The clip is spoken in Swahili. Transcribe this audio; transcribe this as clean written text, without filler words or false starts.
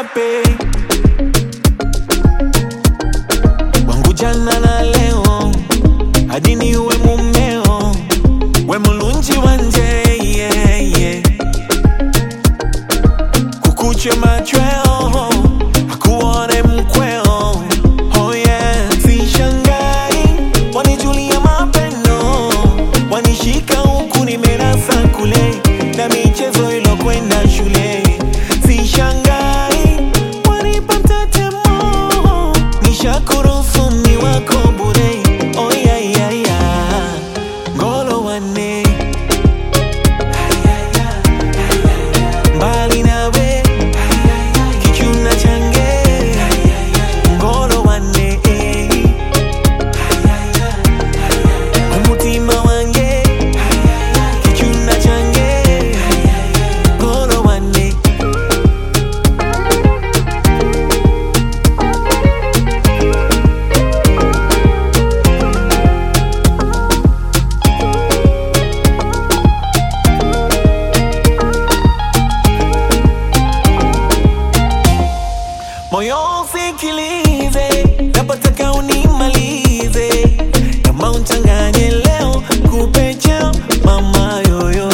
babe, wangu jana na leo, hadi niwe mumeo, we mulunji wanje, yeah, yeah. Kukuche machweo, hakuone mkweo, oh yeah. Sishangai, wanijulia mapendo, wanishika huku nimerasa kule, na michezo ilo kwenda shule. Sishangai, wanipa mtetemo, nishakuruhusu ni wako bure, oh yeah, yeah, yeah. Ngolo wane, mbali nawe, kichuna change. Ngolo wane, umutima wange, kichuna change. Ngolo wane. Moyo usikilize, napotaka unimalize, kama unchanganye leo, kupe cheo, mama yoyo.